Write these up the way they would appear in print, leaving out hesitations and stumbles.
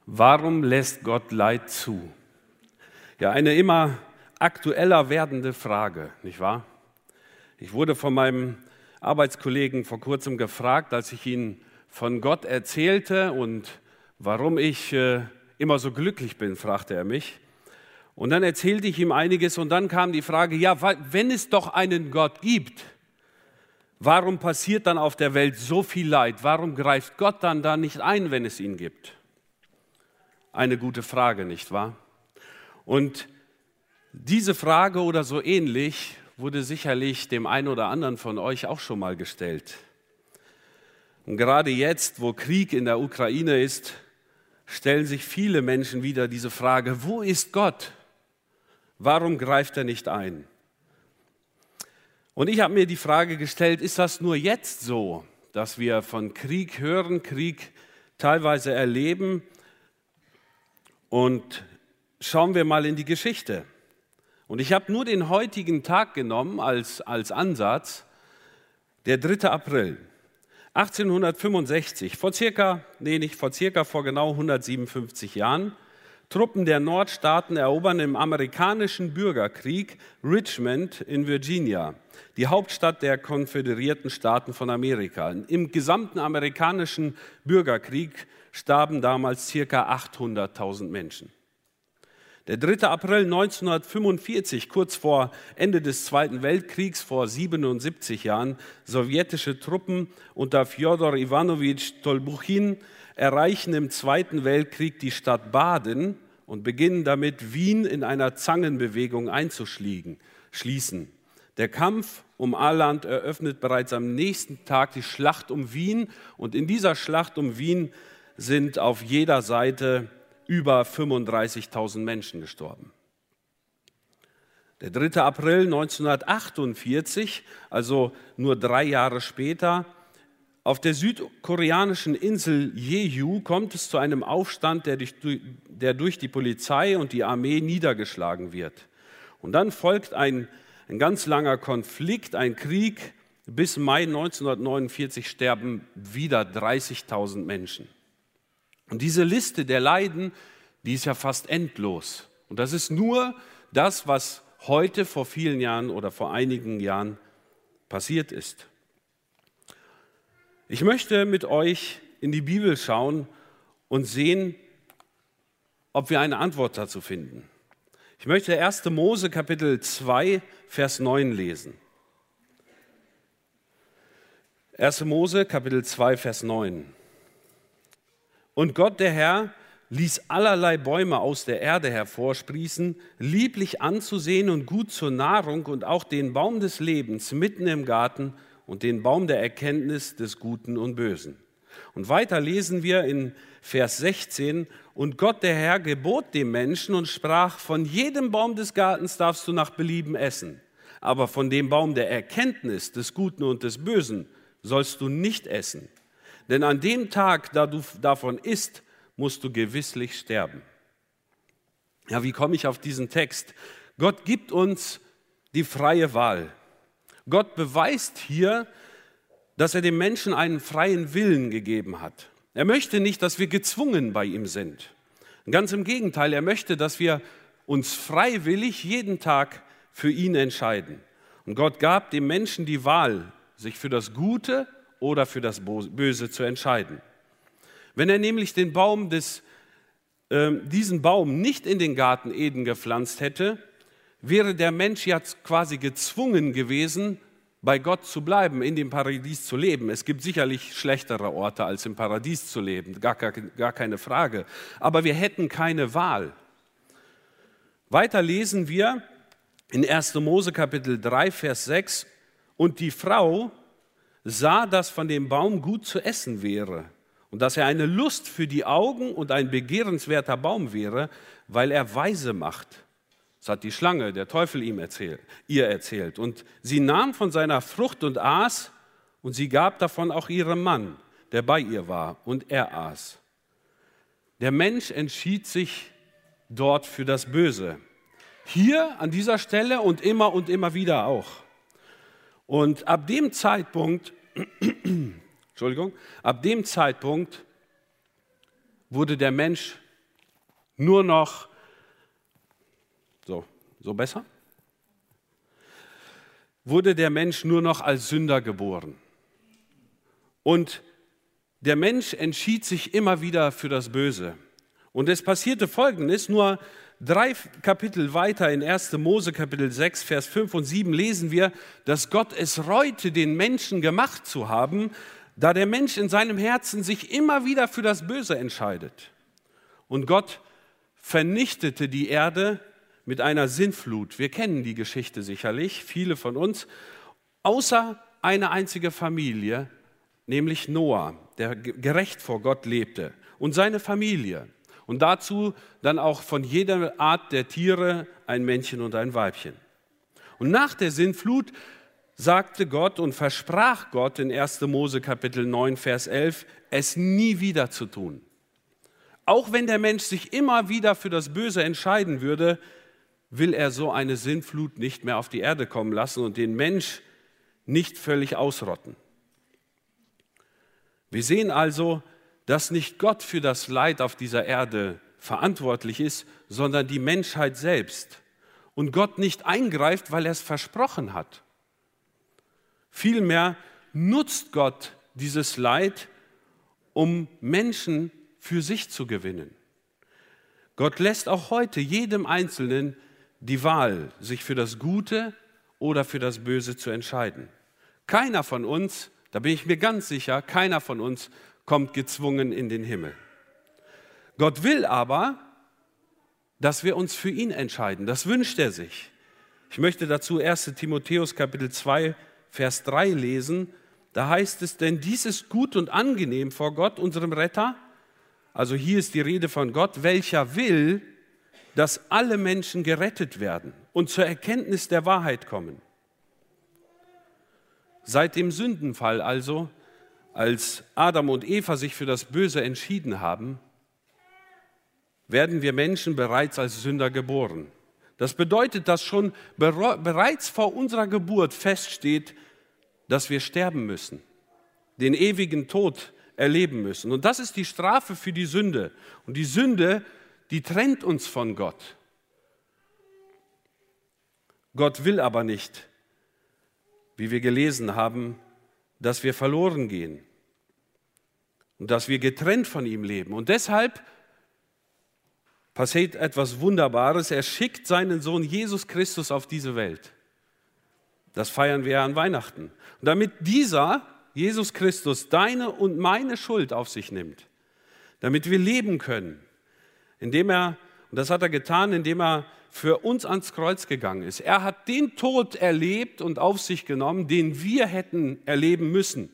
Warum lässt Gott Leid zu? Ja, eine immer aktueller werdende Frage, nicht wahr? Ich wurde von meinem Arbeitskollegen vor kurzem gefragt, als ich ihm von Gott erzählte und warum ich immer so glücklich bin, fragte er mich. Und dann erzählte ich ihm einiges und dann kam die Frage, ja, wenn es doch einen Gott gibt, warum passiert dann auf der Welt so viel Leid? Warum greift Gott dann da nicht ein, wenn es ihn gibt? Eine gute Frage, nicht wahr? Und diese Frage oder so ähnlich wurde sicherlich dem einen oder anderen von euch auch schon mal gestellt. Und gerade jetzt, wo Krieg in der Ukraine ist, stellen sich viele Menschen wieder diese Frage, wo ist Gott? Warum greift er nicht ein? Und ich habe mir die Frage gestellt, ist das nur jetzt so, dass wir von Krieg hören, Krieg teilweise erleben? Und schauen wir mal in die Geschichte. Und ich habe nur den heutigen Tag genommen als Ansatz, der 3. April 1865, vor genau 157 Jahren, Truppen der Nordstaaten erobern im amerikanischen Bürgerkrieg Richmond in Virginia, die Hauptstadt der Konföderierten Staaten von Amerika. Im gesamten amerikanischen Bürgerkrieg starben damals ca. 800.000 Menschen. Der 3. April 1945, kurz vor Ende des Zweiten Weltkriegs, vor 77 Jahren, sowjetische Truppen unter Fjodor Iwanowitsch Tolbuchin erreichen im Zweiten Weltkrieg die Stadt Baden und beginnen damit, Wien in einer Zangenbewegung einzuschließen. Der Kampf um Arland eröffnet bereits am nächsten Tag die Schlacht um Wien und in dieser Schlacht um Wien sind auf jeder Seite über 35.000 Menschen gestorben. Der 3. April 1948, also nur 3 Jahre später, auf der südkoreanischen Insel Jeju kommt es zu einem Aufstand, der durch die Polizei und die Armee niedergeschlagen wird. Und dann folgt ein ganz langer Konflikt, ein Krieg. Bis Mai 1949 sterben wieder 30.000 Menschen. Und diese Liste der Leiden, die ist ja fast endlos. Und das ist nur das, was heute vor vielen Jahren oder vor einigen Jahren passiert ist. Ich möchte mit euch in die Bibel schauen und sehen, ob wir eine Antwort dazu finden. Ich möchte 1. Mose Kapitel 2, Vers 9 lesen. 1. Mose Kapitel 2, Vers 9. Und Gott, der Herr, ließ allerlei Bäume aus der Erde hervorsprießen, lieblich anzusehen und gut zur Nahrung und auch den Baum des Lebens mitten im Garten und den Baum der Erkenntnis des Guten und Bösen. Und weiter lesen wir in Vers 16, und Gott, der Herr, gebot dem Menschen und sprach, von jedem Baum des Gartens darfst du nach Belieben essen, aber von dem Baum der Erkenntnis des Guten und des Bösen sollst du nicht essen. Denn an dem Tag, da du davon isst, musst du gewisslich sterben. Ja, wie komme ich auf diesen Text? Gott gibt uns die freie Wahl. Gott beweist hier, dass er dem Menschen einen freien Willen gegeben hat. Er möchte nicht, dass wir gezwungen bei ihm sind. Ganz im Gegenteil, er möchte, dass wir uns freiwillig jeden Tag für ihn entscheiden. Und Gott gab dem Menschen die Wahl, sich für das Gute oder für das Böse zu entscheiden. Wenn er nämlich diesen Baum nicht in den Garten Eden gepflanzt hätte, wäre der Mensch jetzt quasi gezwungen gewesen, bei Gott zu bleiben, in dem Paradies zu leben. Es gibt sicherlich schlechtere Orte, als im Paradies zu leben, gar keine Frage. Aber wir hätten keine Wahl. Weiter lesen wir in 1. Mose Kapitel 3, Vers 6, und die Frau sah, dass von dem Baum gut zu essen wäre und dass er eine Lust für die Augen und ein begehrenswerter Baum wäre, weil er weise macht. Das hat die Schlange, der Teufel ihr erzählt. Und sie nahm von seiner Frucht und aß, und sie gab davon auch ihrem Mann, der bei ihr war, und er aß. Der Mensch entschied sich dort für das Böse. Hier an dieser Stelle und immer wieder auch. Und ab dem Zeitpunkt wurde der Mensch nur noch, so besser? Wurde der Mensch nur noch als Sünder geboren. Und der Mensch entschied sich immer wieder für das Böse. Und es passierte Folgendes, nur 3 Kapitel weiter in 1. Mose Kapitel 6, Vers 5 und 7 lesen wir, dass Gott es reute, den Menschen gemacht zu haben, da der Mensch in seinem Herzen sich immer wieder für das Böse entscheidet. Und Gott vernichtete die Erde mit einer Sintflut. Wir kennen die Geschichte sicherlich, viele von uns, außer eine einzige Familie, nämlich Noah, der gerecht vor Gott lebte, und seine Familie. Und dazu dann auch von jeder Art der Tiere ein Männchen und ein Weibchen. Und nach der Sintflut sagte Gott und versprach Gott in 1. Mose Kapitel 9, Vers 11, es nie wieder zu tun. Auch wenn der Mensch sich immer wieder für das Böse entscheiden würde, will er so eine Sintflut nicht mehr auf die Erde kommen lassen und den Mensch nicht völlig ausrotten. Wir sehen also, dass nicht Gott für das Leid auf dieser Erde verantwortlich ist, sondern die Menschheit selbst. Und Gott nicht eingreift, weil er es versprochen hat. Vielmehr nutzt Gott dieses Leid, um Menschen für sich zu gewinnen. Gott lässt auch heute jedem Einzelnen die Wahl, sich für das Gute oder für das Böse zu entscheiden. Keiner von uns, da bin ich mir ganz sicher, keiner von uns kommt gezwungen in den Himmel. Gott will aber, dass wir uns für ihn entscheiden. Das wünscht er sich. Ich möchte dazu 1. Timotheus Kapitel 2, Vers 3 lesen. Da heißt es, denn dies ist gut und angenehm vor Gott, unserem Retter. Also hier ist die Rede von Gott, welcher will, dass alle Menschen gerettet werden und zur Erkenntnis der Wahrheit kommen. Seit dem Sündenfall also, als Adam und Eva sich für das Böse entschieden haben, werden wir Menschen bereits als Sünder geboren. Das bedeutet, dass schon bereits vor unserer Geburt feststeht, dass wir sterben müssen, den ewigen Tod erleben müssen. Und das ist die Strafe für die Sünde. Und die Sünde, die trennt uns von Gott. Gott will aber nicht, wie wir gelesen haben, dass wir verloren gehen und dass wir getrennt von ihm leben. Und deshalb passiert etwas Wunderbares. Er schickt seinen Sohn Jesus Christus auf diese Welt. Das feiern wir an Weihnachten. Und damit dieser, Jesus Christus, deine und meine Schuld auf sich nimmt, damit wir leben können, indem er, und das hat er getan, indem er für uns ans Kreuz gegangen ist. Er hat den Tod erlebt und auf sich genommen, den wir hätten erleben müssen.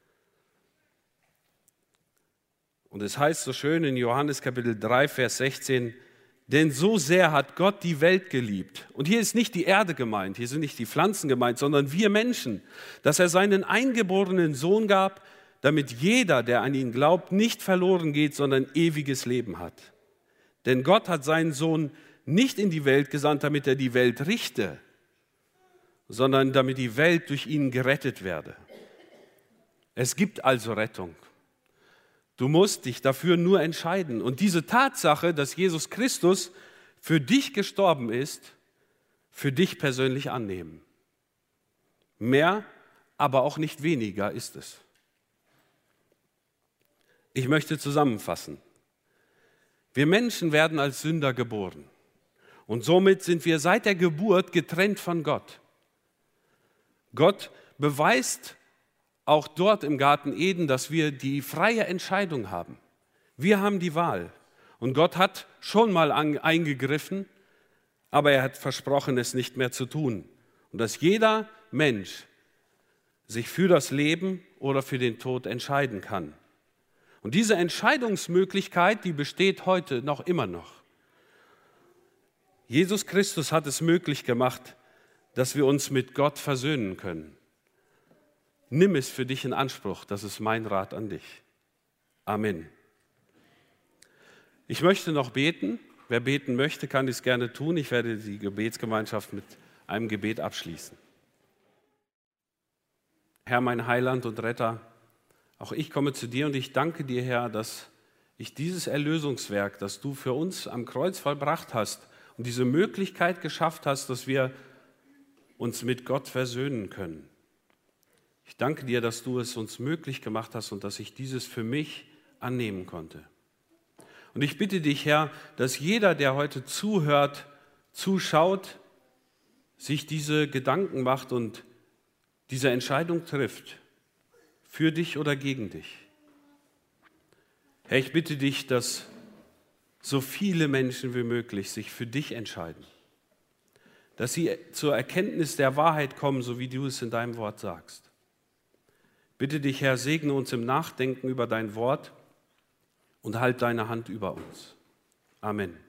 Und es heißt so schön in Johannes Kapitel 3, Vers 16, denn so sehr hat Gott die Welt geliebt. Und hier ist nicht die Erde gemeint, hier sind nicht die Pflanzen gemeint, sondern wir Menschen, dass er seinen eingeborenen Sohn gab, damit jeder, der an ihn glaubt, nicht verloren geht, sondern ewiges Leben hat. Denn Gott hat seinen Sohn nicht in die Welt gesandt, damit er die Welt richte, sondern damit die Welt durch ihn gerettet werde. Es gibt also Rettung. Du musst dich dafür nur entscheiden. Und diese Tatsache, dass Jesus Christus für dich gestorben ist, für dich persönlich annehmen. Mehr, aber auch nicht weniger ist es. Ich möchte zusammenfassen. Wir Menschen werden als Sünder geboren. Und somit sind wir seit der Geburt getrennt von Gott. Gott beweist auch dort im Garten Eden, dass wir die freie Entscheidung haben. Wir haben die Wahl. Und Gott hat schon mal eingegriffen, aber er hat versprochen, es nicht mehr zu tun. Und dass jeder Mensch sich für das Leben oder für den Tod entscheiden kann. Und diese Entscheidungsmöglichkeit, die besteht heute noch immer noch. Jesus Christus hat es möglich gemacht, dass wir uns mit Gott versöhnen können. Nimm es für dich in Anspruch, das ist mein Rat an dich. Amen. Ich möchte noch beten. Wer beten möchte, kann dies gerne tun. Ich werde die Gebetsgemeinschaft mit einem Gebet abschließen. Herr, mein Heiland und Retter, auch ich komme zu dir und ich danke dir, Herr, dass ich dieses Erlösungswerk, das du für uns am Kreuz vollbracht hast und diese Möglichkeit geschafft hast, dass wir uns mit Gott versöhnen können. Ich danke dir, dass du es uns möglich gemacht hast und dass ich dieses für mich annehmen konnte. Und ich bitte dich, Herr, dass jeder, der heute zuhört, zuschaut, sich diese Gedanken macht und diese Entscheidung trifft, für dich oder gegen dich. Herr, ich bitte dich, dass so viele Menschen wie möglich sich für dich entscheiden, dass sie zur Erkenntnis der Wahrheit kommen, so wie du es in deinem Wort sagst. Bitte dich, Herr, segne uns im Nachdenken über dein Wort und halt deine Hand über uns. Amen.